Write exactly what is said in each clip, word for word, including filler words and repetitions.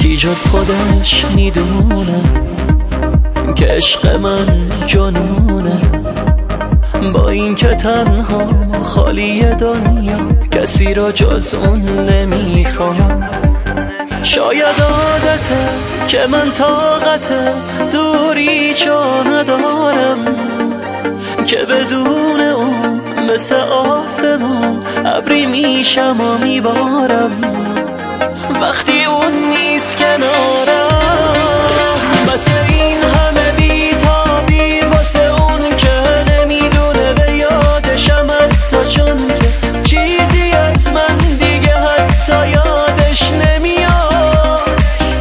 کی جز خودش میدونه که عشق من جنونه. با این که تنها خالی دنیا کسی را جز اون نمیخوام. شاید عادته که من طاقت دوری چو ندارم، که بدون اون مثل آسمان ابری میشم و میبارم. وقتی اون نیست کنارم بس این همه بیتابی واسه اون که نمیدونه به یادشم، حتی چون که چیزی از من دیگه حتی یادش نمیاد.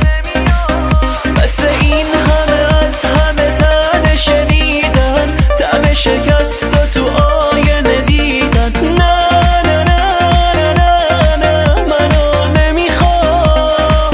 بس این همه از همه تن شنیدن، دم شکست و تو آینه دیدن. نه نه نه نه نه منو نمیخوام.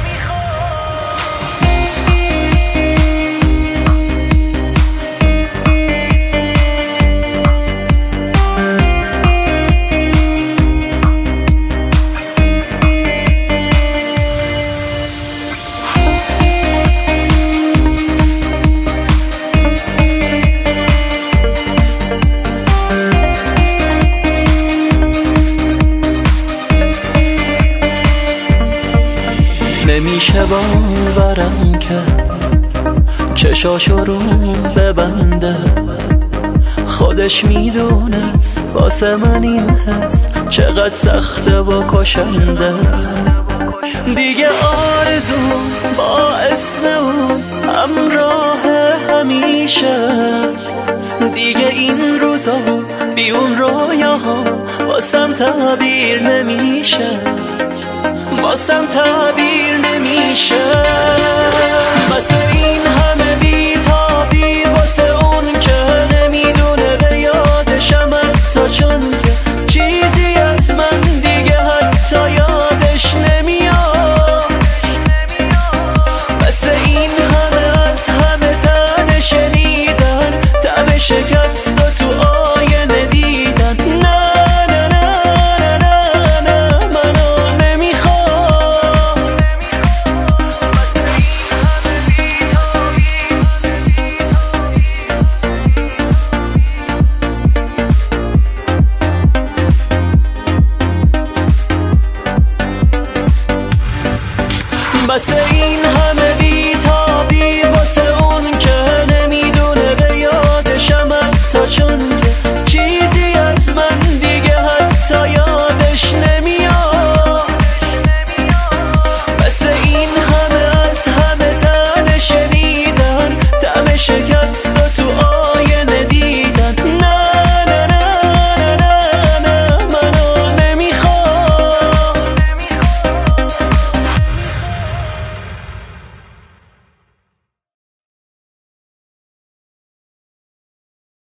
نمیشه باورم که چشاشو رو ببنده، خودش میدونست واسه من این حس چقدر سخته و کشنده. دیگه آرزو با اسم اون همراه همیشه، دیگه این روزا بی اون رویاها واسم تعبیر نمیشه، واسم تعبیر نمیشه. بس این همه بیتابی واسه اون که نمیدونه به یادشم، حتی چون که چیزی از من دیگه حتی یادش نمیاد. بس این همه از همه تن شنیدن، دم شکست و تو آینه دیدن. نه نه نه نه نه منو نمیخوام. بس این همه بیتابی واسه اون که نمیدونه به یادشم، حتی چون که چی